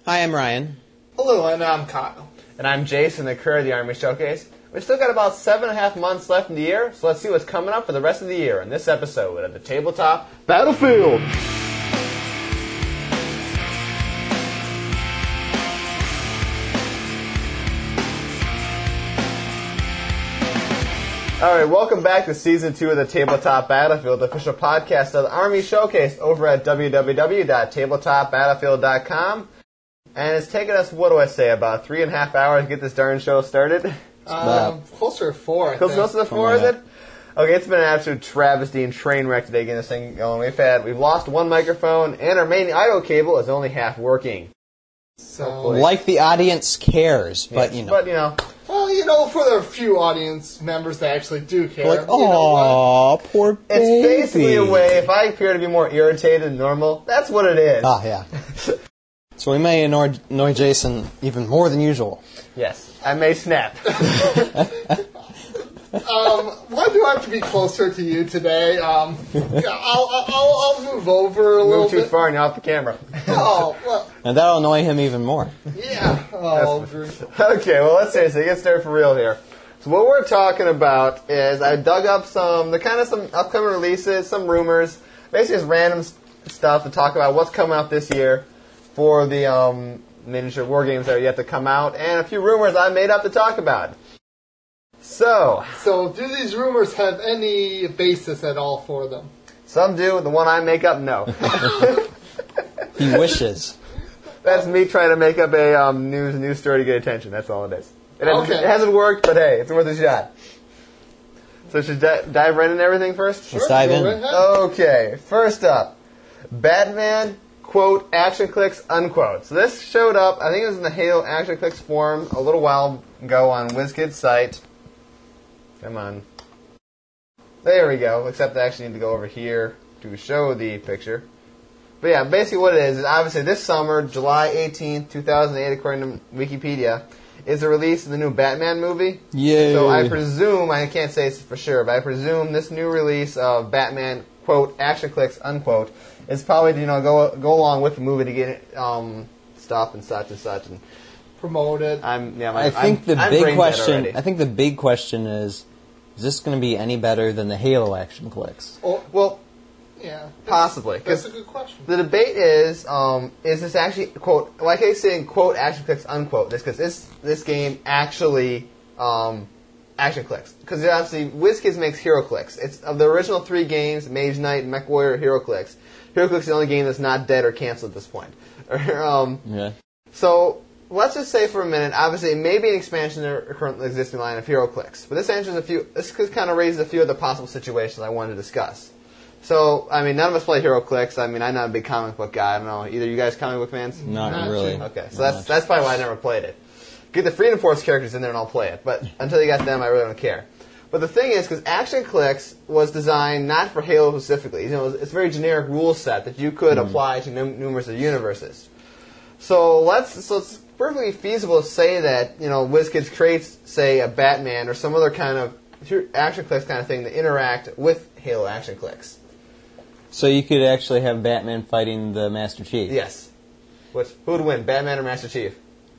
Hi, I'm Ryan. Hello, and I'm Kyle. And I'm Jason, the Courier of the Army Showcase. We've still got about 7.5 months left in the year, so let's see what's coming up for the rest of the year in this episode of the Tabletop Battlefield. Alright, welcome back to Season 2 of the Tabletop Battlefield, the official podcast of the Army Showcase over at www.tabletopbattlefield.com. And it's taken us, about 3.5 hours to get this darn show started? Closer to 4, I think. Closer to 4, is it? Okay, it's been an absolute travesty and train wreck today getting this thing going. We've lost one microphone, and our main I/O cable is only half working. So, like the audience cares, but yes, you know. But, you know. Well, for the few audience members that actually do care. Like, oh, poor baby. It's basically a way, if I appear to be more irritated than normal, that's what it is. Ah, yeah. So we may annoy Jason even more than usual. Yes, I may snap. Why do I have to be closer to you today? I'll move over a little Move bit. too far and you're off the camera. Oh, well, And that'll annoy him even more. yeah. Oh, Okay, well, let's seriously get started for real here. So what we're talking about is I dug up some upcoming releases, some rumors, basically just random stuff to talk about what's coming up this year for the miniature war games that are yet to come out, and a few rumors I made up to talk about. So do these rumors have any basis at all for them? some do, the one I make up, no. He wishes. That's me trying to make up a news story to get attention. That's all it is. It hasn't worked, but hey, it's worth a shot. So should dive right into everything first? Let's dive in. Go right ahead. Okay, first up, Batman, quote, action clicks, unquote. So this showed up, I think it was in the Halo Action Clicks forum a little while ago on WizKid's site. Come on. There we go, except I actually need to go over here to show the picture. But yeah, basically what it is obviously this summer, July 18th, 2008, according to Wikipedia, is the release of the new Batman movie. Yay. So I presume, I can't say for sure, but I presume this new release of Batman, quote, action clicks, unquote, is probably to, go along with the movie to get stuff and such and such. And Promote it. I think the big question is this going to be any better than the Halo action clicks? Oh, well, yeah. Possibly. That's a good question. The debate is this actually, quote, like I say, quote, action clicks, unquote, because this game actually action clicks. Because obviously, WizKids makes Hero Clicks. It's of the original 3 games, Mage Knight, MechWarrior, Hero Clicks. Hero Clicks is the only game that's not dead or canceled at this point. Yeah. So, let's just say for a minute, obviously, it may be an expansion of the currently existing line of Hero Clicks. But this kind of raises a few of the possible situations I wanted to discuss. So, none of us play Hero Clicks. I'm not a big comic book guy. I don't know. Either you guys comic book fans? Not really. Okay, so that's probably why I never played it. Get the Freedom Force characters in there and I'll play it. But until you got them, I really don't care. But the thing is, because Action Clicks was designed not for Halo specifically. It's a very generic rule set that you could apply to numerous of universes. So it's perfectly feasible to say that, WizKids creates, say, a Batman or some other kind of Action Clicks kind of thing to interact with Halo Action Clicks. So you could actually have Batman fighting the Master Chief? Yes. Who would win, Batman or Master Chief?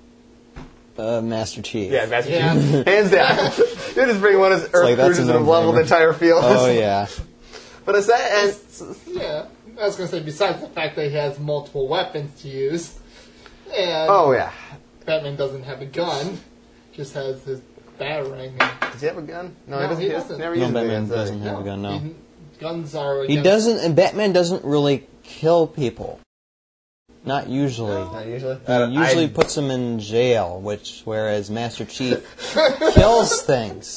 Master Chief. Yeah, Master Chief. Hands down. You just bring one of his Earth cruisers and level the entire field. Oh, yeah. But it's that, and yeah, I was going to say, besides the fact that he has multiple weapons to use, and oh, yeah. Batman doesn't have a gun, just has his batarang. Does he have a gun? No, he doesn't. Never No, uses Batman guns, does doesn't he? have a gun, no. Guns are... He doesn't, and Batman doesn't really kill people. Not usually. Not usually? He usually puts them in jail, whereas Master Chief kills things.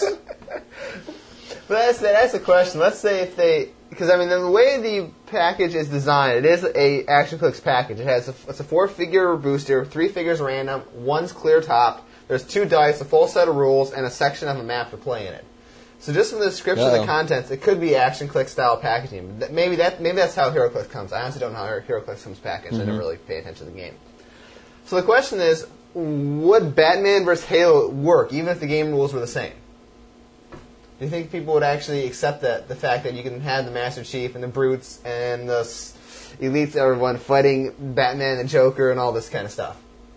But that's the question. Let's say if they... Because, the way the package is designed, it is a Action Clicks package. It's a 4-figure booster, 3 figures random, 1's clear top, there's 2 dice, a full set of rules, and a section of a map to play in it. So just from the description of the contents, it could be Action Click style packaging. Maybe that's how Hero Clicks comes. I honestly don't know how Hero Clicks comes packaged. I didn't really pay attention to the game. So the question is, would Batman vs. Halo work, even if the game rules were the same? Do you think people would actually accept the fact that you can have the Master Chief and the Brutes and the elites, everyone fighting Batman and Joker and all this kind of stuff?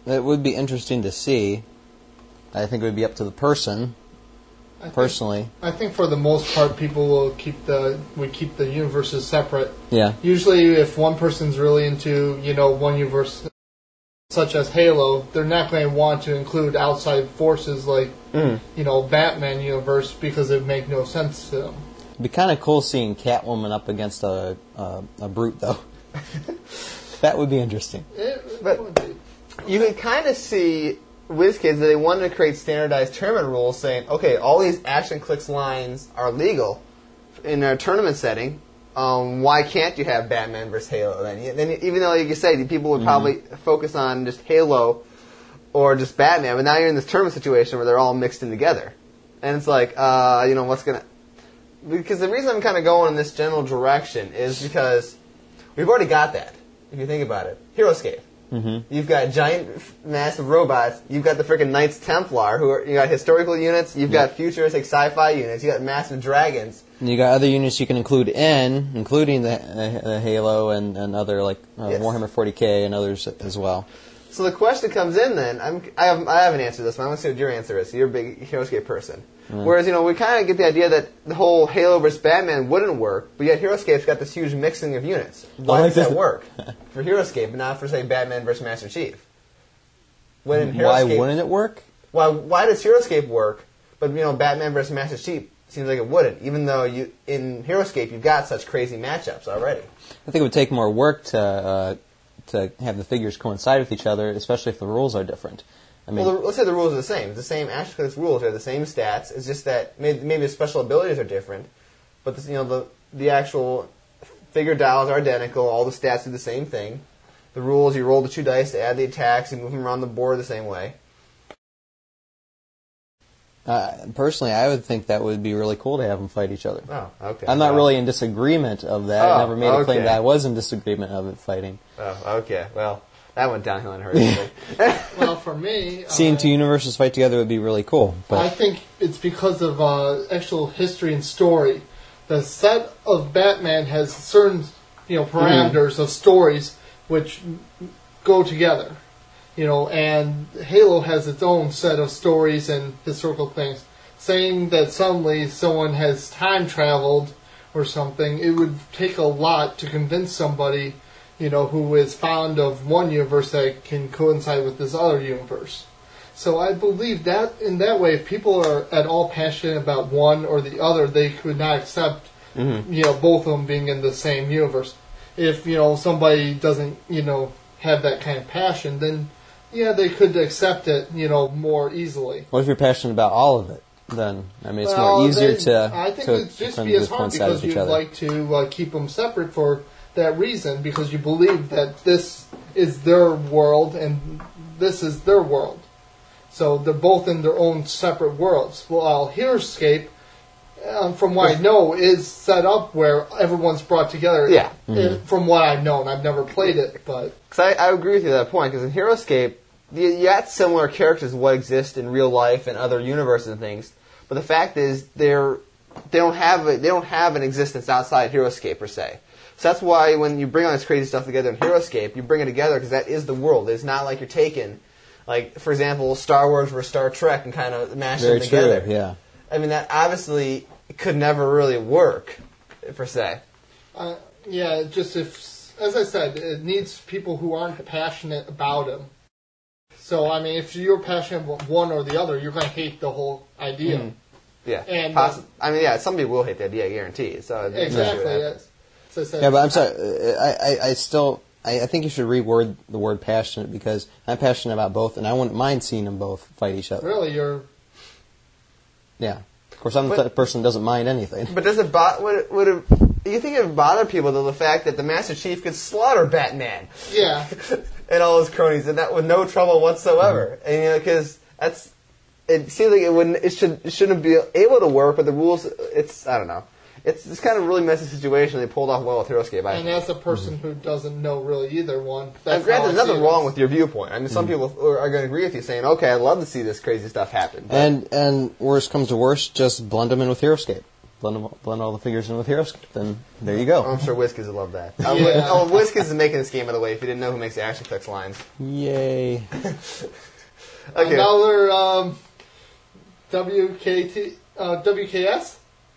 it would be interesting to see. I think it would be up to the person. Personally, I think for the most part, people will keep the universes separate. Yeah. Usually, if one person's really into one universe, such as Halo, they're not going to want to include outside forces like Batman universe because it would make no sense to them. It'd be kind of cool seeing Catwoman up against a brute, though. That would be interesting. It would be. You can kind of see WizKids that they wanted to create standardized tournament rules saying, okay, all these action clicks lines are legal in a tournament setting. Why can't you have Batman versus Halo then? Even though, like you say, people would probably focus on just Halo or just Batman, but now you're in this tournament situation where they're all mixed in together. And it's like, what's going to... Because the reason I'm kind of going in this general direction is because we've already got that, if you think about it. HeroScape. Mm-hmm. You've got giant, massive robots. You've got the freaking Knights Templar, you got historical units. You've got futuristic sci-fi units. You got massive dragons. And you got other units you can include including the Halo and other Warhammer 40K and others as well. So the question comes in then. I haven't answered this, but I want to see what your answer is. So you're a big HeroScape person. Mm. Whereas we kind of get the idea that the whole Halo versus Batman wouldn't work, but yet HeroScape's got this huge mixing of units. Why does that work for HeroScape, but not for say Batman versus Master Chief? Why wouldn't it work? Why does HeroScape work, but Batman versus Master Chief seems like it wouldn't, even though in HeroScape you've got such crazy matchups already. I think it would take more work to have the figures coincide with each other, especially if the rules are different. Let's say the rules are the same. It's the same action clicks rules. They're the same stats. It's just that maybe the special abilities are different, but the actual figure dials are identical. All the stats do the same thing. The rules: you roll the 2 dice to add the attacks. You move them around the board the same way. Personally, I would think that would be really cool to have them fight each other. Oh, okay. I'm not really in disagreement of that. I never made a claim that I was in disagreement of it fighting. Oh, okay. Well, that went downhill in a hurry. Well, for me... Seeing two universes fight together would be really cool. But I think it's because of actual history and story. The set of Batman has certain parameters of stories which go together. And Halo has its own set of stories and historical things. Saying that suddenly someone has time traveled or something, it would take a lot to convince somebody, who is fond of one universe that can coincide with this other universe. So I believe that in that way, if people are at all passionate about one or the other, they could not accept, both of them being in the same universe. If, somebody doesn't, have that kind of passion, then... yeah, they could accept it, more easily. What if you're passionate about all of it? Then it's more easier to. I think it'd just be as hard because you'd like to keep them separate for that reason, because you believe that this is their world and this is their world. So they're both in their own separate worlds. Well, HeroScape, from what I know, is set up where everyone's brought together. Yeah. From what I've known, I've never played it, but because I agree with you at that point. Because in HeroScape, you got similar characters to what exist in real life and other universes and things, but the fact is they don't have an existence outside HeroScape per se. So that's why when you bring all this crazy stuff together in HeroScape, you bring it together because that is the world. It's not like you're taking, for example, Star Wars versus Star Trek and kind of mash them together. True, yeah. I mean, that obviously could never really work per se. Yeah, just as I said, it needs people who aren't passionate about them. So, if you're passionate about one or the other, you're going to hate the whole idea. Mm-hmm. Yeah. And, some people will hate the idea, I guarantee. So exactly, yes. So yeah, but I'm sorry. I think you should reword the word passionate, because I'm passionate about both, and I wouldn't mind seeing them both fight each other. Really? Yeah. Of course, I'm the type of person who doesn't mind anything. But does it you think it would bother people, though, the fact that the Master Chief could slaughter Batman? Yeah. And all his cronies, and that with no trouble whatsoever. Mm-hmm. And because it seems like it shouldn't be able to work, but the rules, I don't know. It's kind of a really messy situation. They pulled off well with HeroScape. And as a person who doesn't know really either one, that's granted, there's nothing wrong with your viewpoint. Some people are going to agree with you, saying, "Okay, I'd love to see this crazy stuff happen." And worst comes to worst, just blend them in with HeroScape. blend all the figures in with HeroScript, and there you go. I'm sure WizKids would love that. Yeah. WizKids is making this game, by the way, if you didn't know who makes the Action Clicks lines. Yay. Okay. Another WKS?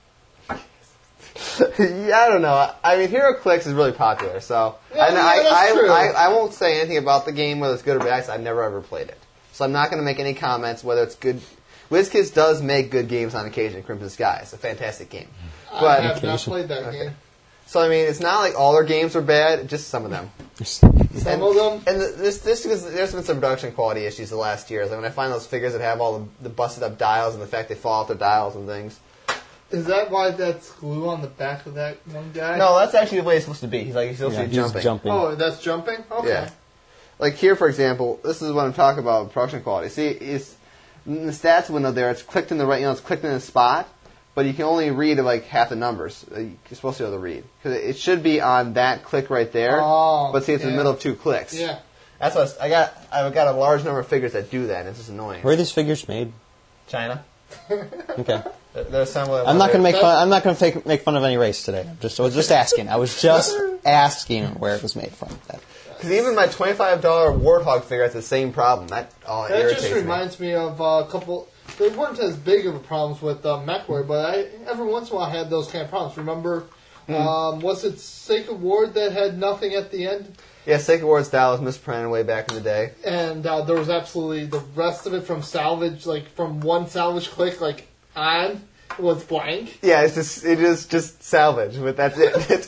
Yeah, I don't know. I mean, HeroClix is really popular, so Yeah, that's true. I won't say anything about the game, whether it's good or bad, 'cause I've never ever played it. So I'm not going to make any comments whether it's good. WizKids does make good games on occasion. Crimson Sky, it's a fantastic game. I But have not played that game. so I mean, it's not like all their games are bad, just some of them. Some of them? And this because there's been some production quality issues the last years. Like when I find those figures that have all the busted up dials and the fact they fall off their dials and things. Is that why that's glue on the back of that one guy? No, that's actually the way it's supposed to be. He's supposed to be He's jumping. jumping. Oh, that's jumping? Okay. Yeah. Like here, for example, this is what I'm talking about production quality. See, it's in the stats window there. It's clicked in the right, it's clicked in the spot, but you can only read like half the numbers. You're supposed to be able to read because it should be on that click right there. Oh, but see, it's in the yeah. middle of 2 clicks. Yeah. That's what I've got a large number of figures that do that. And it's just annoying. Where are these figures made? China. Okay. They're assembled. I'm not going to make fun. I'm not going to make fun of any race today. I was just asking. I was just asking where it was made from. Because even my $25 Warthog figure has the same problem. That irritates just reminds me of a couple. They weren't as big of a problems with MechWarrior, but every once in a while I had those kind of problems. Remember, was it Sacred Ward that had nothing at the end? Yeah, Sacred Ward's style was misprinted way back in the day. And there was absolutely the rest of it from salvage, like from one salvage click, like on was blank. Yeah, it is just salvage, but that's it.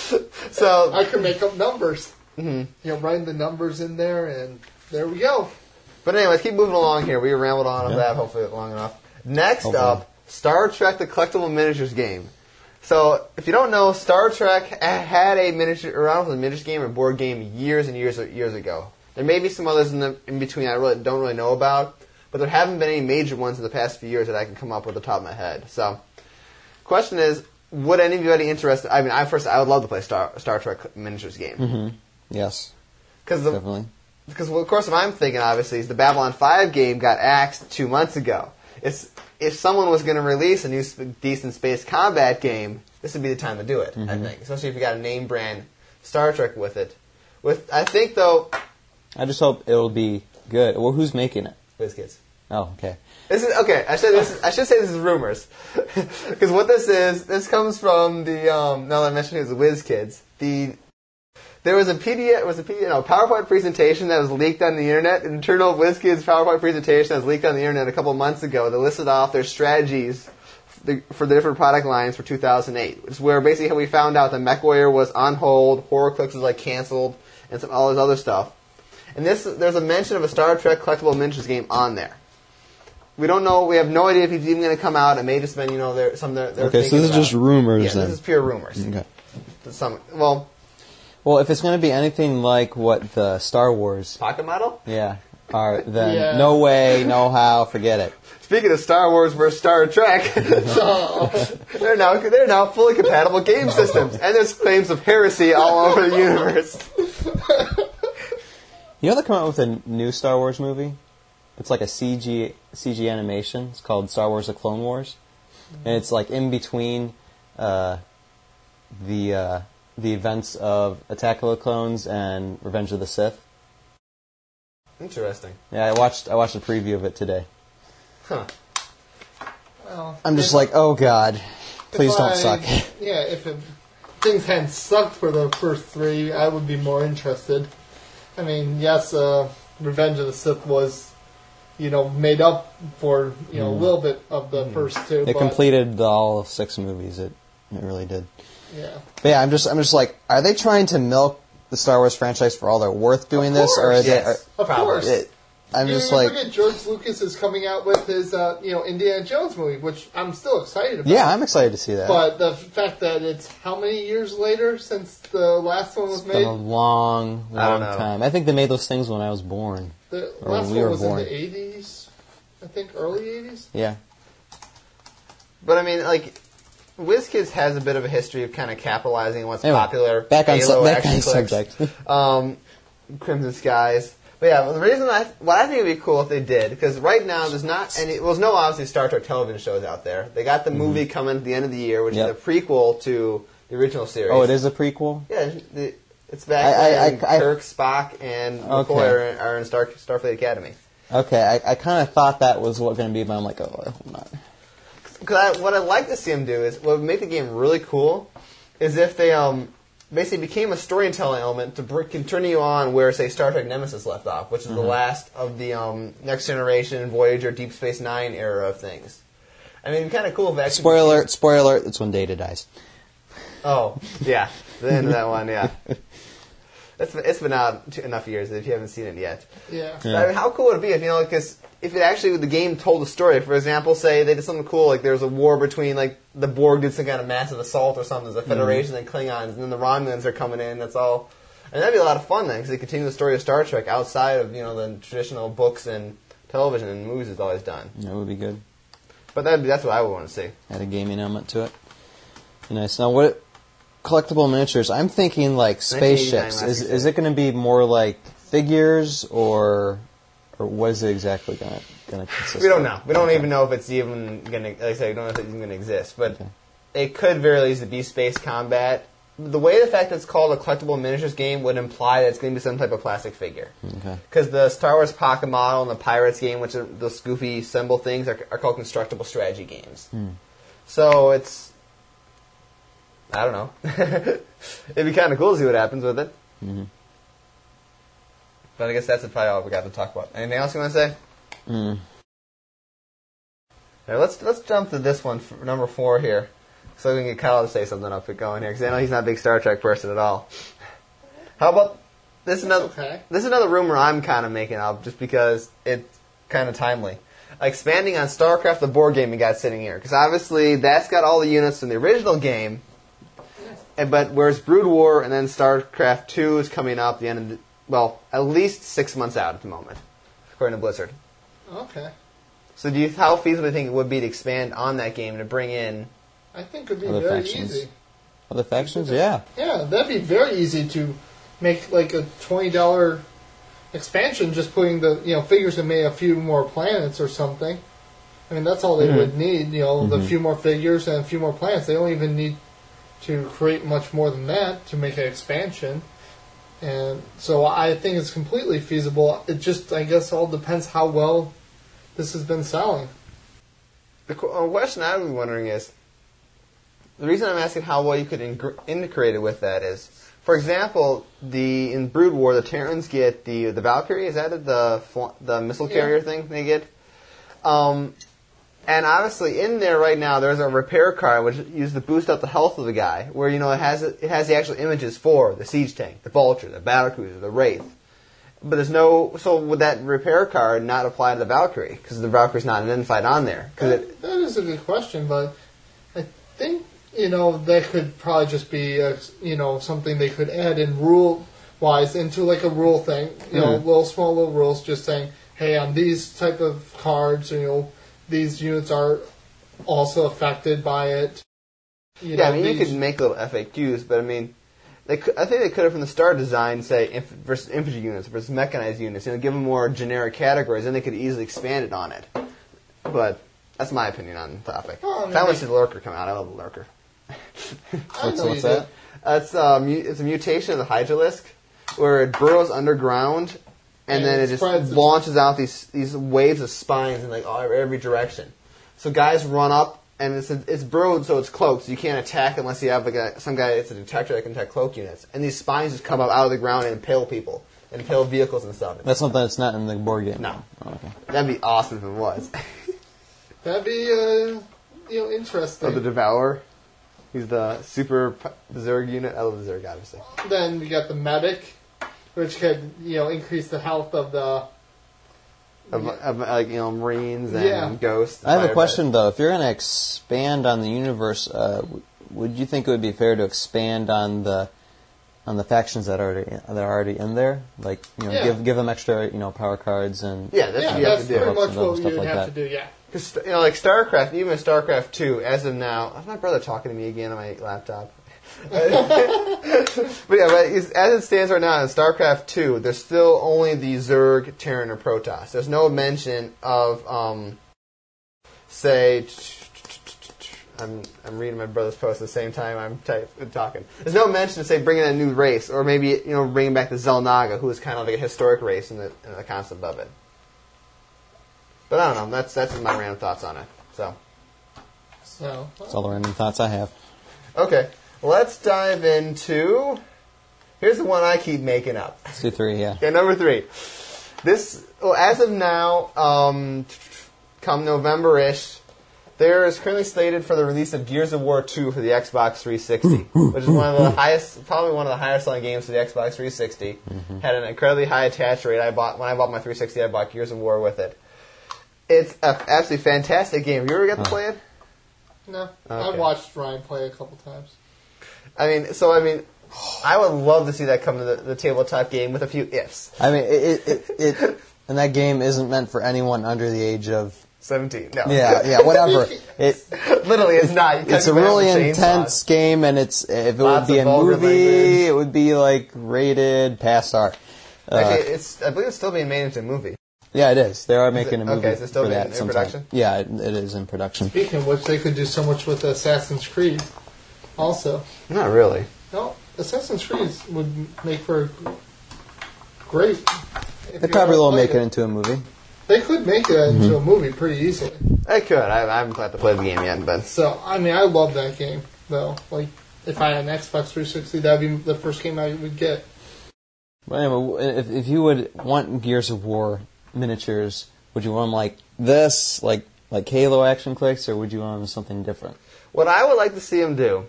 So I could make up numbers. Mm-hmm. Writing the numbers in there, and there we go. But anyway, let's keep moving along here. We rambled on that hopefully long enough. Next up, Star Trek: The Collectible Miniatures Game. So, if you don't know, Star Trek had a miniatures game or board game years and years ago. There may be some others in between I don't really know about, but there haven't been any major ones in the past few years that I can come up with at the top of my head. So, question is, would anybody interested? I mean, I would love to play Star Trek miniatures game. Mm-hmm. Yes, definitely. Because of course, what I'm thinking obviously is the Babylon 5 game got axed 2 months ago. If someone was going to release a new decent space combat game, this would be the time to do it. I think, especially if you got a name brand Star Trek with it. I think though, I just hope it'll be good. Well, who's making it? WizKids. Oh, okay. This is okay. I should say this is rumors, because what this comes from the now that I mentioned it was the WizKids. There was a PowerPoint presentation that was leaked on the internet, an internal WizKids PowerPoint presentation that was leaked on the internet a couple months ago that listed off their strategies for the different product lines for 2008. It's where basically we found out that MechWarrior was on hold, HorrorClix was canceled, and all this other stuff. And there's a mention of a Star Trek collectible miniatures game on there. We don't know. We have no idea if he's even going to come out. It may just been their okay, so this is just rumors. Yeah, then. This is pure rumors. Okay. Well, if it's going to be anything like what the Star Wars pocket model, are, then no way, no how, forget it. Speaking of Star Wars versus Star Trek, they're now fully compatible game systems, and there's claims of heresy all over the universe. You know they're coming out with a new Star Wars movie? It's like a CG animation. It's called Star Wars: The Clone Wars, and it's in between the events of Attack of the Clones and Revenge of the Sith. Interesting. Yeah, I watched a preview of it today. Huh. Well, I'm just oh God, please don't suck. Yeah, if things hadn't sucked for the first 3, I would be more interested. I mean, yes, Revenge of the Sith was, made up for, a little bit of the first 2. It completed all 6 movies. It really did. Yeah. But yeah, I'm just are they trying to milk the Star Wars franchise for all they're worth doing this, or is it? Of course. I'm just look at George Lucas is coming out with his Indiana Jones movie, which I'm still excited about. Yeah, I'm excited to see that. But the fact that it's how many years later since the last one was made? It's been a long time. I think they made those things when I was born. The last one was in the 80s, I think, early 80s. Yeah. But I mean, WizKids has a bit of a history of kind of capitalizing on what's popular. Back on Halo, subject. Crimson Skies. But yeah, well, the reason what I think would be cool if they did, because right now there's not any, well, there's no obviously Star Trek television shows out there. They got the movie coming at the end of the year, which is a prequel to the original series. Oh, it is a prequel? Yeah, it's back when Kirk, Spock, and McCoy are in Starfleet Academy. Okay, I kind of thought that was what going to be, but I'm like, oh, I hope not. Because what I'd like to see them do is, what would make the game really cool, is if they basically became a storytelling element to continue on where, say, Star Trek Nemesis left off, which is the last of the Next Generation, Voyager, Deep Space Nine era of things. I mean, it'd be kind of cool if actually... Spoiler alert, that's when Data dies. Oh, yeah. The end of that one, yeah. It's been out enough years if you haven't seen it yet. Yeah. But, I mean, how cool would it be if, because if it actually, the game told a story, for example, say they did something cool, like there was a war between, like, the Borg did some kind of massive assault or something, there's a Federation and Klingons, and then the Romulans are coming in, that's all. And that'd be a lot of fun then, because they continue the story of Star Trek outside of, the traditional books and television and movies it's always done. That would be good. But that's what I would want to see. Add a gaming element to it. Nice. Now, what collectible miniatures? I'm thinking like spaceships. Is it going to be more like figures, or what is it exactly going to consist? We don't know. We don't even know if it's even going to. Like I said, we don't know if it's even going to exist. But it could very easily be space combat. The fact that it's called a collectible miniatures game would imply that it's going to be some type of plastic figure. Okay. Because the Star Wars Pocket Model and the Pirates game, which are those goofy symbol things, are called constructible strategy games. So it's. I don't know. It'd be kind of cool to see what happens with it. Mm-hmm. But I guess that's probably all we got to talk about. Anything else you want to say? All right, let's jump to this one, number 4 here, so we can get Kyle to say something up and going here, because I know he's not a big Star Trek person at all. How about this? This is another rumor I'm kind of making up, just because it's kind of timely. Expanding on StarCraft, the board game we got sitting here, because obviously that's got all the units from the original game. But whereas Brood War and then StarCraft 2 is coming up the end of at least 6 months out at the moment, according to Blizzard. Okay. So how feasible do you think it would be to expand on that game to bring in... I think it would be very easy. Other factions, yeah. Yeah, that'd be very easy to make like a $20 expansion, just putting the figures and make a few more planets or something. I mean, that's all they would need, the few more figures and a few more planets. They don't even need to create much more than that to make an expansion. And so I think it's completely feasible. It just, I guess, all depends how well this has been selling. The question I was wondering is, the reason I'm asking how well you could integrate it with that is, for example, in Brood War, the Terrans get the Valkyrie, is that it? The missile carrier thing they get? And obviously, in there right now, there's a repair card which uses to boost up the health of the guy, where it has the actual images for the siege tank, the vulture, the battlecruiser, the wraith. But there's no. So would that repair card not apply to the Valkyrie, because the Valkyrie's not identified on there? That is a good question, but I think that could probably just be something they could add in rule wise into like a rule thing, small little rules, just saying, hey, on these type of cards, these units are also affected by it. You could make little FAQs, but I mean, I think they could have from the start designed, say, versus infantry units versus mechanized units, give them more generic categories, and they could easily expand it on it. But that's my opinion on the topic. I want to see the Lurker come out. I love the Lurker. What's that? It's a mutation of the Hydralisk, where it burrows underground, and then it just launches out these waves of spines in like every direction. So guys run up, and it's burrowed, so it's cloaked. So you can't attack unless you have some guy. It's a detector that can detect cloak units, and these spines just come up out of the ground and impale people, and impale vehicles and stuff. That's something that's not in the board game. No, okay. That'd be awesome if it was. That'd be interesting. Or the Devourer. He's the super Zerg unit. I love the Zerg, obviously. Then you got the Medic, which could increase the health of the Marines and Ghosts. I have a question though. If you're going to expand on the universe, would you think it would be fair to expand on the factions that are already in there? Like give them extra power cards and that's what you have to do. Pretty much what you would have to do. Yeah. Because like StarCraft, even StarCraft 2, as of now, my brother talking to me again on my laptop. But as it stands right now in StarCraft 2, there's still only the Zerg, Terran, or Protoss. There's no mention of, say, I'm reading my brother's post at the same time I'm talking. There's no mention of, say, bringing a new race, or maybe, bringing back the Xel'Naga, who is kind of like a historic race in the concept of it. But I don't know. That's my random thoughts on it. So that's all the random thoughts I have. Okay, let's dive into. Here's the one I keep making up. Let's do 3, yeah. Okay, number 3. As of now, come November-ish, there is currently slated for the release of Gears of War 2 for the Xbox 360, which is probably one of the highest selling games for the Xbox 360. Mm-hmm. Had an incredibly high attach rate. When I bought my 360, I bought Gears of War with it. It's an absolutely fantastic game. You ever got to play it? No. Okay. I watched Ryan play a couple times. I would love to see that come to the tabletop game with a few ifs. I mean, it and that game isn't meant for anyone under the age of 17. No. Yeah, whatever. Literally, it's not. It's a really intense game, and if it would be a movie, it would be like rated past R. Actually, I believe it's still being made into a movie. Yeah, it is. They are making a movie. Okay, is it still in production? Yeah, it is in production. Speaking of which, they could do so much with Assassin's Creed. Also, not really. No, Assassin's Creed would make for great. They probably will make it into a movie. They could make it into a movie pretty easily. They could. I haven't got to play the game yet, but so I love that game though. Like, if I had an Xbox 360, that'd be the first game I would get. Well, anyway, if you would want Gears of War miniatures, would you want them like this, like Halo action clicks, or would you want them something different? What I would like to see them do,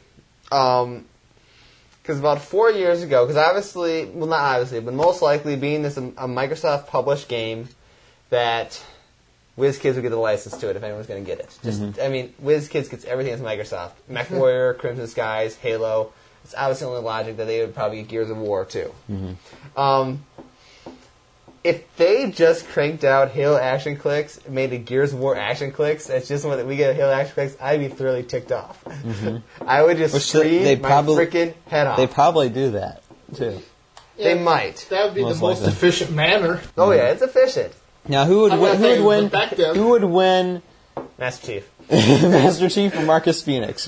because about 4 years ago, because not obviously, but most likely being this a Microsoft published game, that WizKids would get the license to it if anyone's going to get it. WizKids gets everything as Microsoft. MechWarrior, Crimson Skies, Halo. It's obviously only logic that they would probably get Gears of War too. Mm-hmm. If they just cranked out Halo Action Clicks, made a Gears of War Action Clicks, it's just what we get Halo Action Clicks, I'd be thoroughly ticked off. Mm-hmm. I would just scream my freaking head off. They probably do that too. Yeah, they might. That would be the most efficient manner. Oh yeah, it's efficient. Now, who would win? Master Chief. Master Chief or Marcus Phoenix?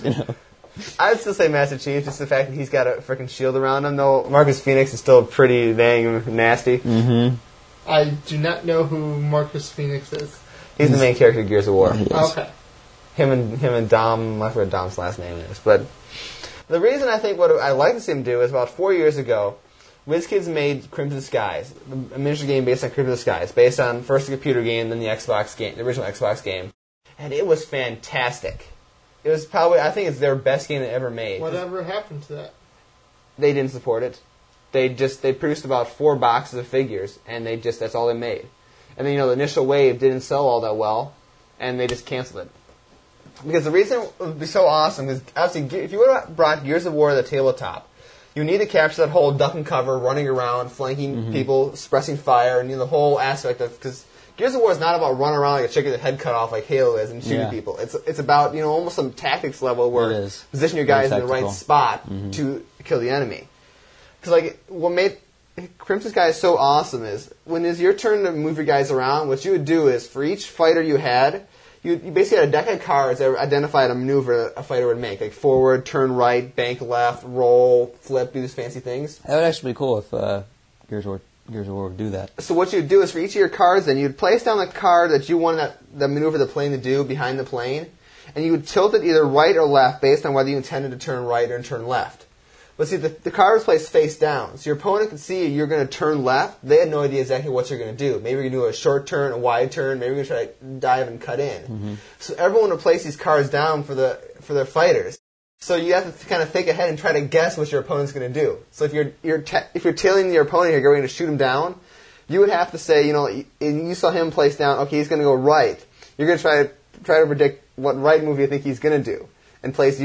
I'd still say Master Chief, just the fact that he's got a freaking shield around him. Though Marcus Phoenix is still pretty dang nasty. Mm-hmm. I do not know who Marcus Phoenix is. He's the main character of Gears of War. Okay. Him and Dom. I forget what Dom's last name is, but the reason I think what I'd like to see him do is about 4 years ago, WizKids made Crimson Skies, a miniature game based on Crimson Skies, based on first the computer game, then the Xbox game, the original Xbox game, and it was fantastic. It was probably, I think it's their best game they ever made. Whatever happened to that? They didn't support it. They produced about 4 boxes of figures, and that's all they made. And then, the initial wave didn't sell all that well, and they just canceled it. Because the reason it would be so awesome is, obviously, if you would have brought Gears of War to the tabletop, you need to capture that whole duck and cover, running around, flanking people, suppressing fire, and the whole aspect of, because Gears of War is not about running around like a chicken with their head cut off like Halo is and shooting people. It's about, almost some tactics level where position your guys in the right spot to kill the enemy. Because, what made Crimson Skies so awesome is, when it's your turn to move your guys around, what you would do is, for each fighter you had, you basically had a deck of cards that identified a maneuver a fighter would make, like forward, turn right, bank left, roll, flip, do these fancy things. That would actually be cool if Gears of War would do that. So what you'd do is, for each of your cards, then you'd place down the card that you wanted the maneuver of the plane to do behind the plane, and you would tilt it either right or left based on whether you intended to turn right or turn left. But see, the card was placed face down, so your opponent could see you're going to turn left. They had no idea exactly what you're going to do. Maybe you're going to do a short turn, a wide turn. Maybe you're going to try to dive and cut in. Mm-hmm. So everyone would place these cards down for their fighters. So you have to kind of think ahead and try to guess what your opponent's going to do. So if you're tailing your opponent, you're going to shoot him down. You would have to say, you saw him place down. Okay, he's going to go right. You're going to try to predict what right move you think he's going to do. And place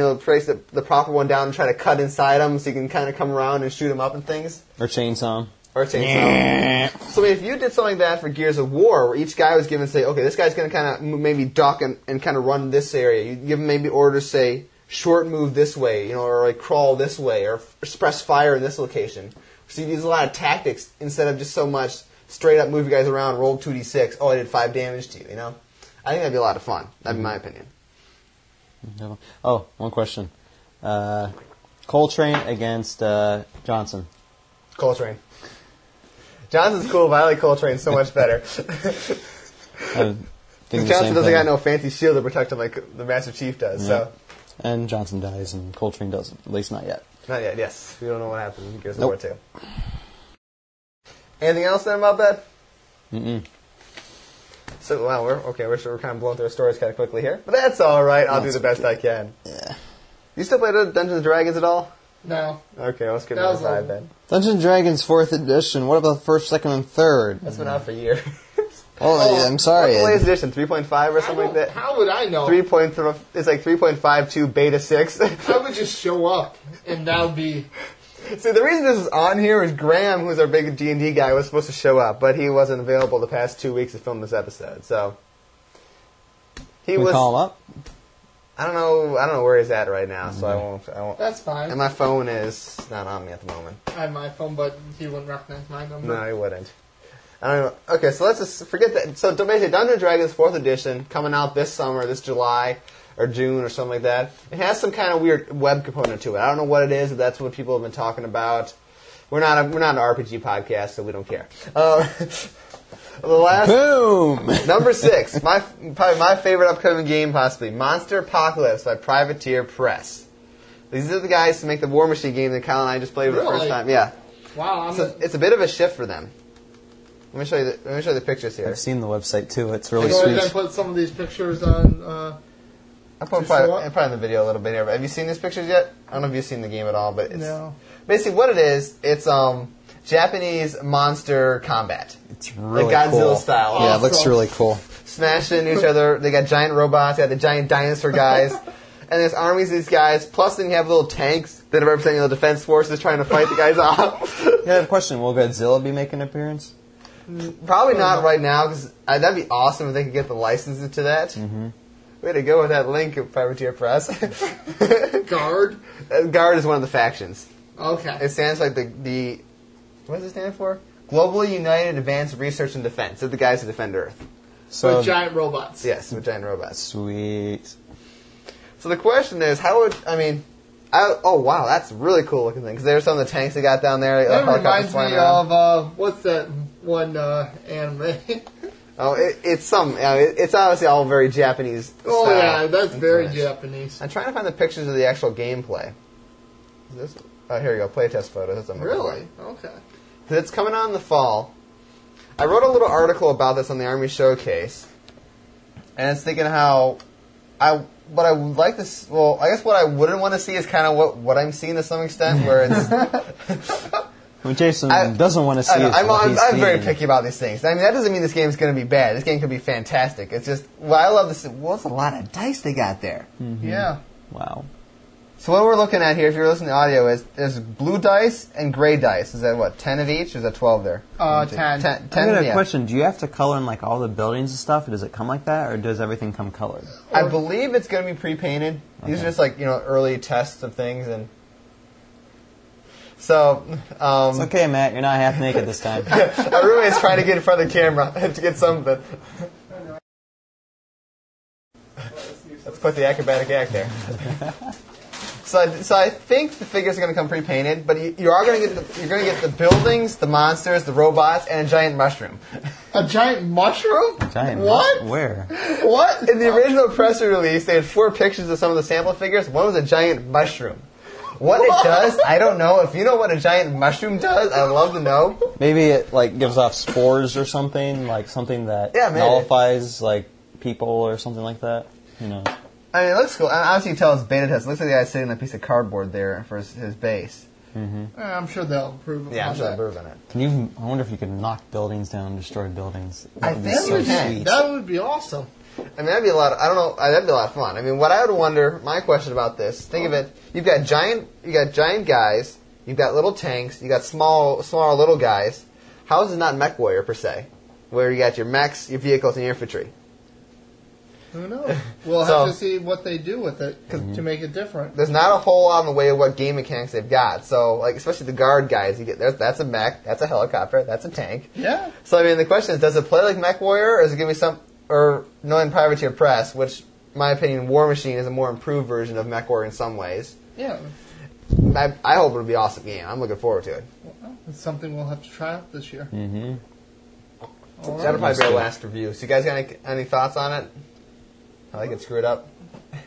the proper one down and try to cut inside him so you can kind of come around and shoot him up and things. Or chainsaw him. So if you did something like that for Gears of War, where each guy was given, say, okay, this guy's going to kind of maybe duck and kind of run this area. You give him maybe orders, say, short move this way, or like crawl this way, or suppress fire in this location. So you use a lot of tactics instead of just so much straight up move you guys around, roll 2d6. Oh, I did 5 damage to you. I think that'd be a lot of fun. That'd be my opinion. Oh, one question. Coltrane against Johnson. Coltrane. Johnson's cool, but I like Coltrane so much better. Johnson doesn't got no fancy shield to protect him like the Master Chief does. Yeah. So. And Johnson dies, and Coltrane doesn't. At least not yet. Not yet, yes. We don't know what happens in Gears of War 2. Anything else then about that? Mm-mm. So, wow, we're kind of blowing through our stories kind of quickly here. But that's all right. I'll do the best I can. Yeah. You still play Dungeons & Dragons at all? No. Okay, let's get number 5 then. Dungeons & Dragons 4th edition. What about the 1st, 2nd, and 3rd? That's been out for years. Oh, I'm sorry. What's the latest edition? 3.5 or something like that? How would I know? 3.3. It's like 3.52 beta 6. I would just show up, and that would be... See, the reason this is on here is Graham, who's our big D&D guy, was supposed to show up, but he wasn't available the past 2 weeks to film this episode. So Can we call him up? I don't know where he's at right now, so I won't. That's fine. And my phone is not on me at the moment. I have my phone, but he wouldn't recognize my number. No, he wouldn't. I don't know. Okay, so let's just forget that. So basically, Dungeons & Dragons 4th edition coming out this summer, this July or June or something like that. It has some kind of weird web component to it. I don't know what it is, but that's what people have been talking about. We're not an RPG podcast, so we don't care. The last Boom. Number 6, probably my favorite upcoming game, possibly Monster Apocalypse by Privateer Press. These are the guys who make the War Machine game that Kyle and I just played for the first time. Yeah. Wow. It's a bit of a shift for them. Let me show you the pictures here. I've seen the website too. It's really Go ahead sweet. and put some of these pictures on. I'll put probably in the video a little bit here. But have you seen these pictures yet? I don't know if you've seen the game at all, but it's basically what it is. It's Japanese monster combat. It's really like Godzilla cool. style. Yeah, it looks really cool. Smashing each other. They got giant robots. They got the giant dinosaur guys. And there's armies of these guys. Plus, then you have little tanks that are representing the defense forces trying to fight the guys off. Yeah, question. Will Godzilla be making an appearance? Probably not right now, because that'd be awesome if they could get the license to that. Mm-hmm. Way to go with that link, Privateer Press. Guard? Guard is one of the factions. Okay. It stands like the what does it stand for? Globally United Advanced Research and Defense. They're the guys who defend Earth. So with giant robots. Yes, with giant robots. Sweet. So the question is, oh wow, that's a really cool looking thing. Because there's some of the tanks they got down there. That reminds me of, what's that one anime? It's obviously all very Japanese Oh style. yeah, that's very Japanese. I'm trying to find the pictures of the actual gameplay. Here you go, playtest photos. That's what I'm looking for. Really? Okay. Because it's coming out in the fall. I wrote a little article about this on the Army Showcase, and it's thinking how what I would like to. Well, I guess what I wouldn't want to see is kind of what I'm seeing to some extent, where it's. What Jason doesn't want to see. I'm very picky about these things. I mean, that doesn't mean this game is going to be bad. This game could be fantastic. It's just I love this. Well, it's a lot of dice they got there. Mm-hmm. Yeah. Wow. So what we're looking at here, if you're listening to audio, is there's blue dice and gray dice. Is that what, 10 of each? Or is that 12 there? 10. I got a question. Do you have to color in like all the buildings and stuff? Or does it come like that, or does everything come colored? I believe it's going to be pre-painted. Okay. These are just like early tests of things, and so. It's okay, Matt. You're not half naked this time. Our roommate's trying to get in front of the camera to get something. Let's put the acrobatic act there. So I think the figures are going to come pre-painted, but you're going to get the buildings, the monsters, the robots, and a giant mushroom. A giant mushroom? What? Where? What? In the original press release, they had 4 pictures of some of the sample figures. One was a giant mushroom. What it does, I don't know. If you know what a giant mushroom does, I'd love to know. Maybe it like gives off spores or something, like something that nullifies like people or something like that. Who knows? I mean, it looks cool. Obviously, you can tell it's beta test. It looks like the guy's sitting on a piece of cardboard there for his base. Mm-hmm. I'm sure they'll improve it. Yeah, I'm sure they'll improve on it. I wonder if you could knock buildings down, destroy buildings. I think so sweet. That would be awesome. I mean, that'd be a lot of, I don't know, that'd be a lot of fun. I mean, what I would wonder, my question about this, think of it, you got giant guys, you've got little tanks, you got smaller little guys. How is it not Mech Warrior, per se? Where you got your mechs, your vehicles, and your infantry. Who knows? We'll have to see what they do with it to make it different. There's not a whole lot in the way of what game mechanics they've got. So, like, especially the guard guys, you get that's a mech, that's a helicopter, that's a tank. Yeah. So, I mean, the question is, does it play like MechWarrior, or is it going to be or knowing Privateer Press, which, in my opinion, War Machine is a more improved version of MechWarrior in some ways. Yeah. I hope it'll be an awesome game. I'm looking forward to it. Well, it's something we'll have to try out this year. Mm-hmm. So that'll probably be our last review. So you guys got any thoughts on it? How I can screw it up?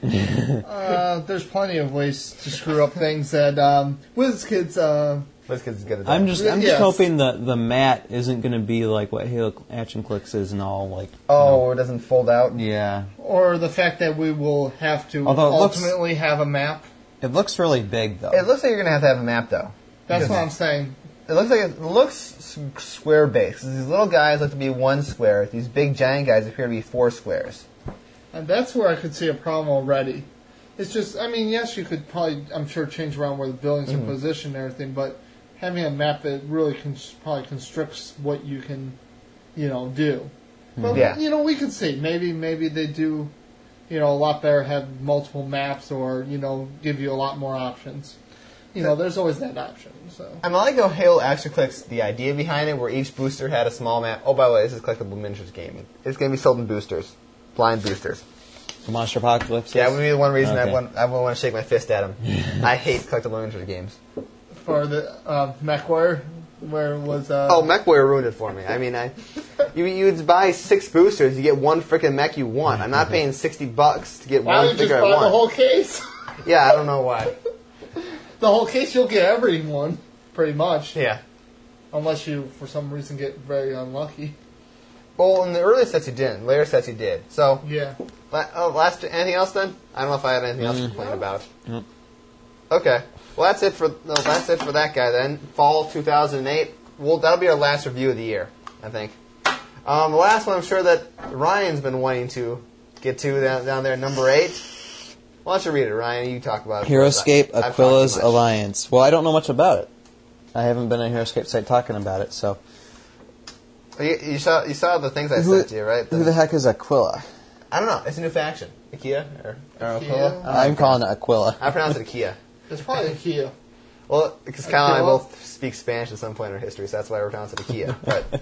There's plenty of ways to screw up things that WizKids. WizKids is good at that. I'm just hoping the mat isn't going to be like what Halo Action Clicks is and all like. Oh, it doesn't fold out. Yeah. Or the fact that we will have to ultimately have a map. It looks really big though. It looks like you're going to have a map though. That's what I'm saying. It looks square based. These little guys look to be one square. These big giant guys appear to be 4 squares. And that's where I could see a problem already. It's just, I mean, yes, you could probably, I'm sure, change around where the buildings are positioned and everything, but having a map that really probably constricts what you can, do. But, we could see. Maybe they do, a lot better, have multiple maps or, give you a lot more options. There's always that option. So I like how Halo Action Clicks, the idea behind it, where each booster had a small map. Oh, by the way, this is Collectible Miniatures gaming. It's going to be sold in boosters. Blind boosters. The Monster Apocalypse? Yeah, that would be the one reason I want to shake my fist at him. I hate Collectible Miniatures games. For the MechWarrior, where it was... MechWarrior ruined it for me. I mean, you'd buy 6 boosters, you get one freaking mech you want. I'm not paying $60 to get one figure I want. Why don't you just buy the whole case? Yeah, I don't know why. The whole case, you'll get everyone, pretty much. Yeah. Unless you, for some reason, get very unlucky. Well, in the early sets you didn't. Later sets you did. So, yeah. Anything else then? I don't know if I had anything else to complain about. Nope. Okay. Well, that's it for that guy then. Fall 2008. That'll be our last review of the year, I think. The last one I'm sure that Ryan's been wanting to get to down there, number 8. Why don't you read it, Ryan? You talk about it. HeroScape Aquila's Alliance. Well, I don't know much about it. I haven't been on HeroScape site talking about it, so... You saw the things I sent you, right? Who the heck is Aquila? I don't know. It's a new faction. Aquila? Or Aquila? I'm calling it Aquila. I pronounce it Aquila. It's probably Aquila. Well, because Kyle and I both speak Spanish at some point in our history, so that's why we pronounce it Aquila. But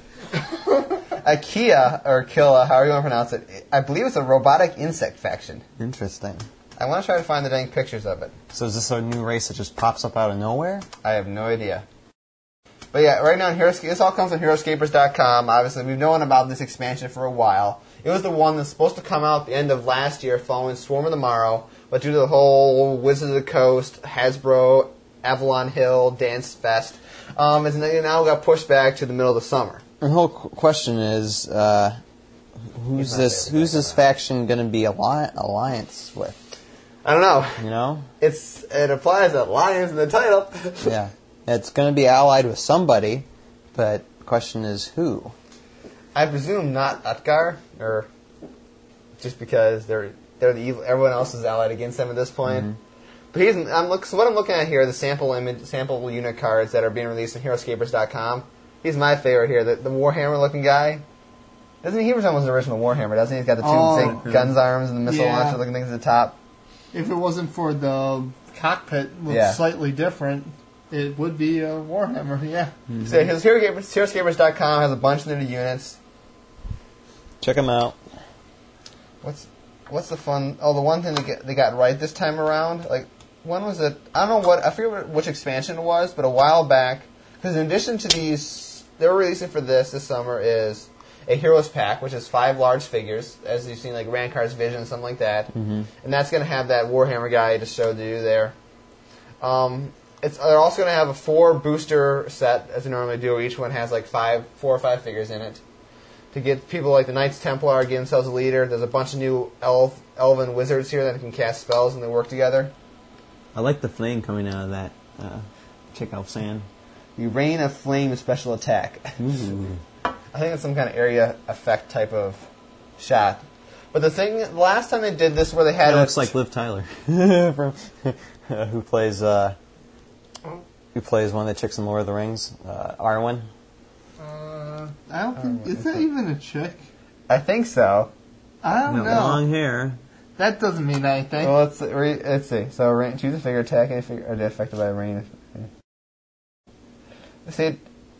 Aquila, or Aquila, however you want to pronounce it, I believe it's a robotic insect faction. Interesting. I want to try to find the dang pictures of it. So is this a new race that just pops up out of nowhere? I have no idea. But yeah, right now, this all comes from HeroScapers.com. Obviously, we've known about this expansion for a while. It was the one that's supposed to come out at the end of last year following Swarm of the Morrow, but due to the whole Wizards of the Coast, Hasbro, Avalon Hill, Dance Fest, it's now got pushed back to the middle of the summer. The whole question is, who's this faction going to be alliance with? I don't know. It applies to Alliance in the title. Yeah. It's going to be allied with somebody, but the question is who? I presume not Utgar, or just because they're the evil. Everyone else is allied against them at this point. Mm-hmm. But so what I'm looking at here are the sample unit cards that are being released on HeroScapers.com. He's my favorite here, the Warhammer-looking guy. Doesn't he resemble the original Warhammer? Doesn't he? He's got the 2 big guns arms and the missile launcher-looking things at the top. If it wasn't for the cockpit, looks slightly different. It would be a Warhammer, yeah. Mm-hmm. So HeroScapers.com has a bunch of new units. Check them out. What's the fun? Oh, the one thing they got right this time around. Like, when was it? I don't know I forget which expansion it was, but a while back. Because in addition to these, they were releasing for this summer is a Heroes Pack, which is 5 large figures, as you've seen, like Rankar's Vision, something like that. Mm-hmm. And that's going to have that Warhammer guy I just showed you there. They're also going to have a 4 booster set, as they normally do. Each one has like 4 or 5 figures in it. To get people like the Knights Templar get themselves a leader. There's a bunch of new elven wizards here that can cast spells and they work together. I like the flame coming out of that Check-Elf Sand. You rain of flame special attack. Ooh. I think it's some kind of area effect type of shot. But the last time they did this where they had... It looks like Liv Tyler. who plays one of the chicks in Lord of the Rings, Arwen. I don't think... Is that even a chick? I think so. I don't know. Long hair. That doesn't mean anything. Well, let's see. So choose a figure, attack any figure, or affected by rain. See,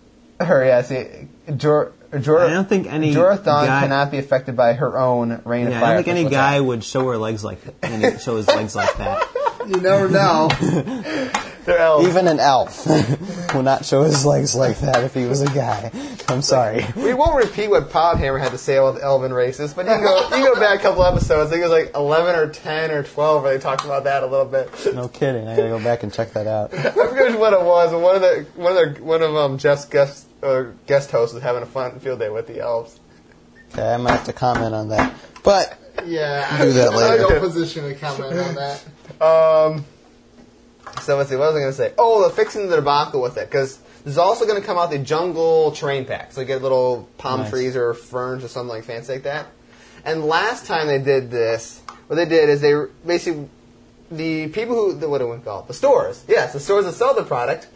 Jorah I don't think any Thawne guy cannot be affected by her own rain of fire. I don't think any guy would show her legs like that. Show his legs like that. You never know. They're elves. Even an elf would not show his legs like that if he was a guy. I'm sorry. We won't repeat what Podhammer had to say about the elven races, but you can go back a couple episodes. I think it was like 11 or 10 or 12 where they talked about that a little bit. No kidding. I gotta go back and check that out. I forget what it was, but one of Jeff's guest hosts was having a fun field day with the elves. Okay, I might have to comment on that. But yeah, do that later. I'm in no position to comment on that. So let's see, what was I going to say? Oh, the fixing the debacle with it, because there's also going to come out the jungle terrain pack. So you get little palm trees or ferns or something like fancy like that. And last time they did this, what they did is they basically, the people who, what do we call it? The stores. Yes, the stores that sell the product.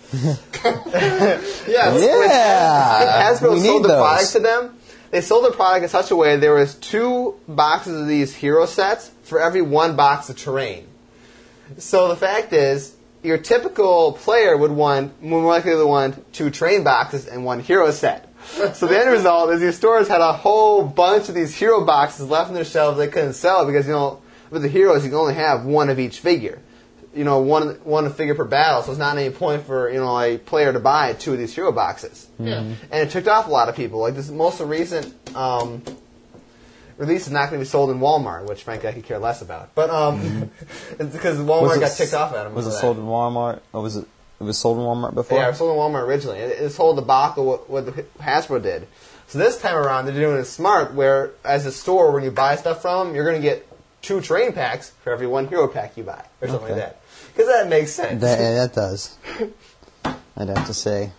Yes. Yeah. Hasbro sold the product to them. They sold the product in such a way there was 2 boxes of these hero sets for every 1 box of terrain. So the fact is, your typical player would more likely want 2 terrain boxes and 1 hero set. So the end result is your stores had a whole bunch of these hero boxes left on their shelves they couldn't sell because, with the heroes you can only have 1 of each figure. One figure per battle, so it's not any point for a player to buy 2 of these hero boxes. Yeah. And it ticked off a lot of people. Like this most recent release is not going to be sold in Walmart, which frankly I could care less about. But it's because Walmart got ticked off at them. Was it sold in Walmart? Or was it? It was sold in Walmart before? Yeah, it was sold in Walmart originally. This whole debacle what Hasbro did. So this time around, they're doing it smart, where as a store, when you buy stuff from them, you're going to get 2 terrain packs for every 1 hero pack you buy, or something like that. Because that makes sense. That does. I'd have to say.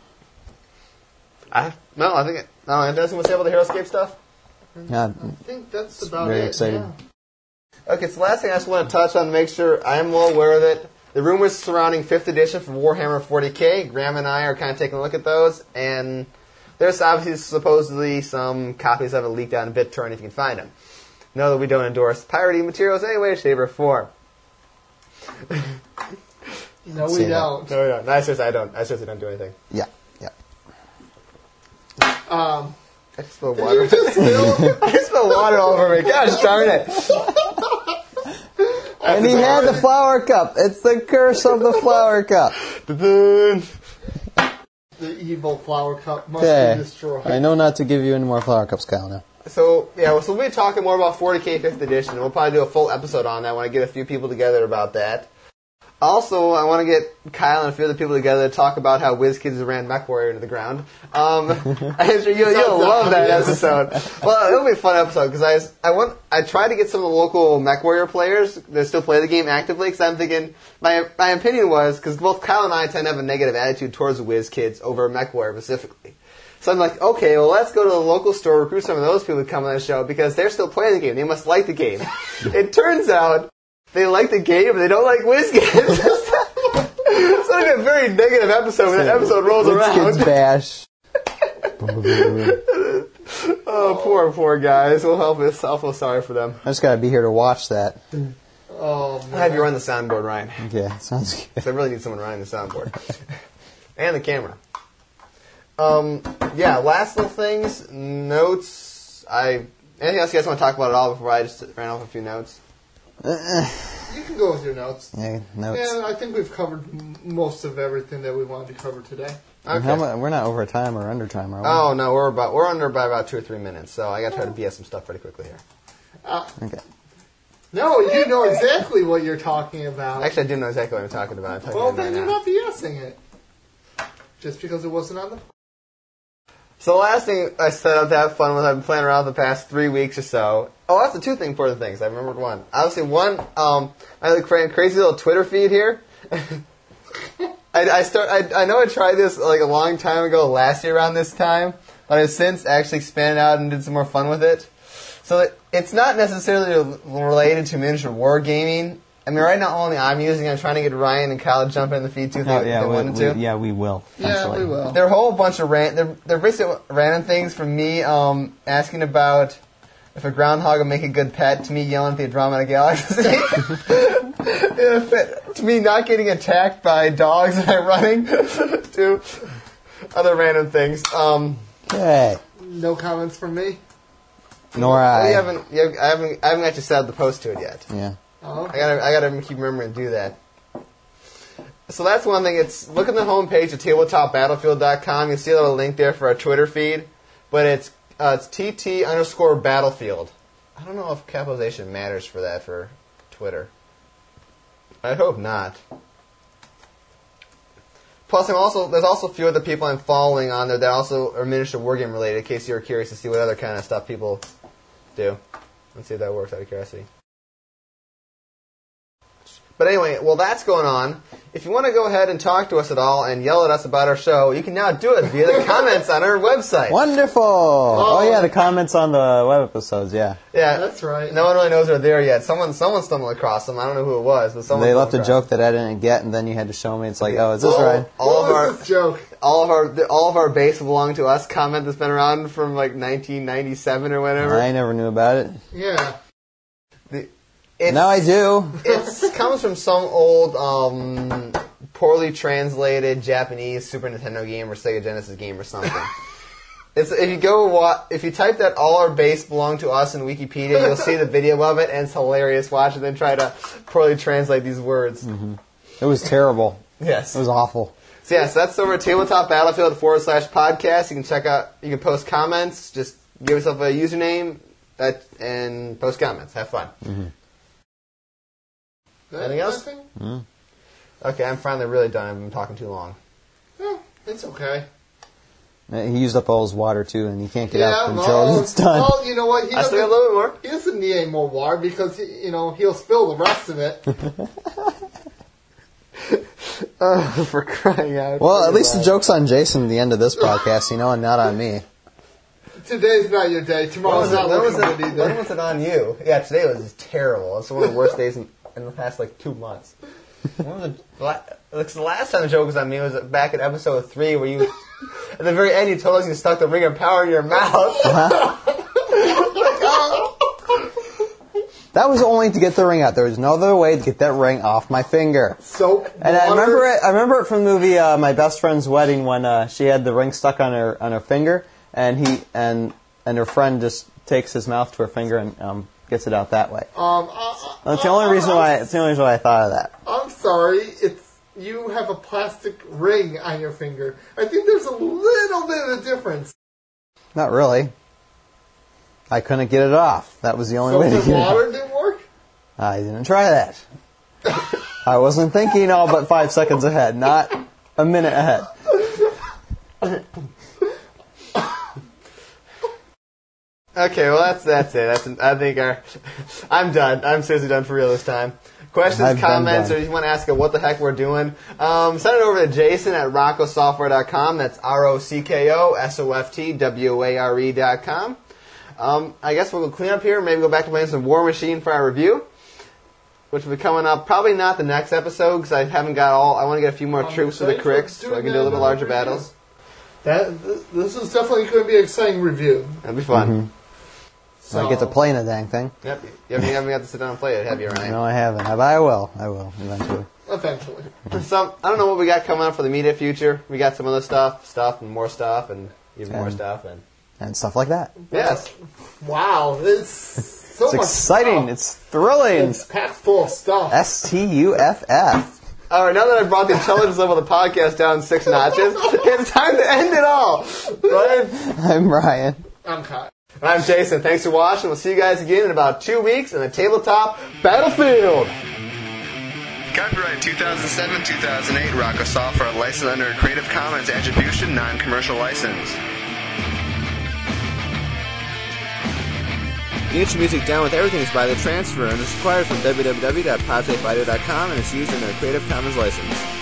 I think anything to say about the HeroScape stuff? Yeah, I think that's about very it. excited. Yeah. Okay, so the last thing I just want to touch on to make sure I'm well aware of it. The rumors surrounding 5th edition for Warhammer 40k, Graham and I are kind of taking a look at those, and there's obviously supposedly some copies of it leaked out in BitTorrent if you can find them. Know that we don't endorse pirating materials any way, shape, or form. No, we don't. No, we don't. No, I seriously don't do anything. Yeah. I just spilled water. I spilled water all over me. Gosh darn it. And he had the flower cup. It's the curse of the flower cup. The evil flower cup must be destroyed. I know not to give you any more flower cups, Kyle, now. So we'll be talking more about 40k 5th edition. We'll probably do a full episode on that when I get a few people together about that. Also, I want to get Kyle and a few other people together to talk about how WizKids ran MechWarrior into the ground. I'm sure you'll love that episode. Well, it'll be a fun episode because I tried to get some of the local MechWarrior players that still play the game actively because I'm thinking my opinion was because both Kyle and I tend to have a negative attitude towards WizKids over MechWarrior specifically. So I'm like, okay, well, let's go to the local store, recruit some of those people to come on the show because they're still playing the game. They must like the game. It turns out they like the game, but they don't like WizKids. It's like a very negative episode when that episode rolls around. WizKids bash. Oh, poor guys. We'll help us. I'll feel sorry for them. I just gotta be here to watch that. Oh, man. I'll have you run the soundboard, Ryan. Yeah, sounds good. So I really need someone running the soundboard. And the camera. Last little things, notes. Anything else you guys want to talk about at all before I just ran off a few notes? You can go with your notes. Yeah, notes. Yeah, I think we've covered most of everything that we wanted to cover today. Okay. We're not over time or under time, are we? Oh no, we're under by about 2 or 3 minutes, so I got to try to BS some stuff pretty quickly here. Okay. No, you know exactly what you're talking about. Actually, I do know exactly what I'm talking about. Well, then you're not BSing it. Just because it wasn't on the... So the last thing I set out to have fun with, I've been playing around the past 3 weeks or so. Oh, that's the 2 important things. I remembered one. Obviously, one, I have a crazy little Twitter feed here. I know I tried this like a long time ago, last year around this time, but I've since actually expanded out and did some more fun with it. So it's not necessarily related to miniature wargaming. I mean, right now only I'm trying to get Ryan and Kyle to jump in the feed too. We will. Yeah, we will. There are a whole bunch of they're basically random things from me asking about If a groundhog would make a good pet, to me, yelling at the Andromeda Galaxy. To me, not getting attacked by dogs by running. To other random things. Okay. No comments from me. Nor I. I haven't actually set up the post to it yet. Yeah. Oh, I gotta keep remembering to do that. So that's one thing. Look at the homepage at tabletopbattlefield.com. You'll see a little link there for our Twitter feed. But it's TT_Battlefield. I don't know if capitalization matters for that for Twitter. I hope not. Plus, there's also a few other people I'm following on there that also are miniature wargame related, in case you're curious to see what other kind of stuff people do. Let's see if that works out of curiosity. But anyway, while that's going on, if you want to go ahead and talk to us at all and yell at us about our show, you can now do it via the comments on our website. Wonderful! Oh, yeah, the comments on the web episodes, yeah. Yeah, that's right. No one really knows they're there yet. Someone stumbled across them. I don't know who it was, but someone. They left a joke that I didn't get, and then you had to show me. It's like, oh, is this right? What was this joke? All of our base belong to us comment that's been around from like 1997 or whatever. I never knew about it. Yeah. Now I do. It comes from some old, poorly translated Japanese Super Nintendo game or Sega Genesis game or something. If you type that all our base belong to us in Wikipedia, you'll see the video of it, and it's hilarious. Watch and then try to poorly translate these words. Mm-hmm. It was terrible. Yes. It was awful. So that's over at Tabletop Battlefield /podcast. You can check out, you can post comments, just give yourself a username and post comments. Have fun. Mm-hmm. Anything else? Mm. Okay, I'm finally really done. I've been talking too long. Well, it's okay. He used up all his water, too, and he can't get out until it's done. Well, you know what? I still got a little bit more. He doesn't need any more water because, he'll spill the rest of it. Oh, for crying out. Well, at least the joke's on Jason at the end of this podcast, and not on me. Today's not your day. Tomorrow's not looking good either. When was it on you? Yeah, today was terrible. It's one of the worst days in the past, 2 months. The last time the joke was on me was back at episode 3 where you, at the very end, you told us you stuck the ring of power in your mouth. That was only to get the ring out. There was no other way to get that ring off my finger. Soap. And I remember it from the movie My Best Friend's Wedding when she had the ring stuck on her finger, and her friend just takes his mouth to her finger and gets it out that way. That's the only reason why. It's the only reason why I thought of that. I'm sorry. You have a plastic ring on your finger. I think there's a little bit of a difference. Not really. I couldn't get it off. That was the only way to get it off. Water didn't work? I didn't try that. I wasn't thinking all but 5 seconds ahead, not a minute ahead. Okay, well that's it. I'm done. I'm seriously done for real this time. Questions, comments, or if you want to ask what the heck we're doing, send it over to Jason at rockosoftware.com. That's ROCKOSOFTWARE.com. I guess we'll clean up here, maybe go back to playing some War Machine for our review, which will be coming up probably not the next episode because I haven't got I want to get a few more troops for the Cricks so I can do a little bit larger battles. This is definitely going to be an exciting review. That'll be fun. Mm-hmm. So I get to play in the dang thing. Yep. You haven't got to sit down and play it, have you, Ryan? No, I haven't. But I will. I will, eventually. Eventually. So, I don't know what we got coming up for the immediate future. We got some other stuff, and more stuff, and even more stuff. And stuff like that. Yes. Wow. It's so it's much exciting. Stuff. It's thrilling. It's packed full of stuff. STUFF. All right, now that I've brought the intelligence level of the podcast down 6 notches, it's time to end it all. Ryan? I'm Ryan. I'm Kai. I'm Jason. Thanks for watching. We'll see you guys again in about 2 weeks in the Tabletop Battlefield. Copyright 2007-2008 Rocco Software, licensed under a Creative Commons Attribution, Non-Commercial License. Each music done with everything is by The Transfer and is acquired from www.podtapeaudio.com and is used under a Creative Commons license.